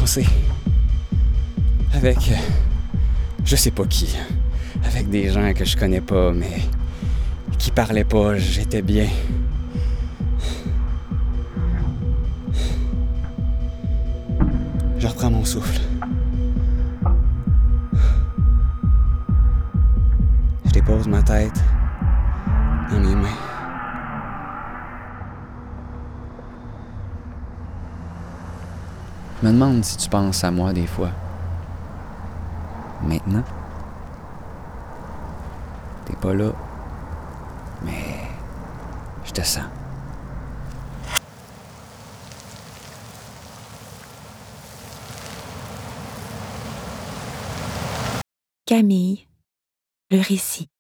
danser. Avec... je sais pas qui. Avec des gens que je connais pas, mais... qui parlaient pas, j'étais bien. Je reprends mon souffle. Je dépose ma tête dans mes mains. Je me demande si tu penses à moi des fois. Maintenant. T'es pas là, mais je te sens. Camille, le récit.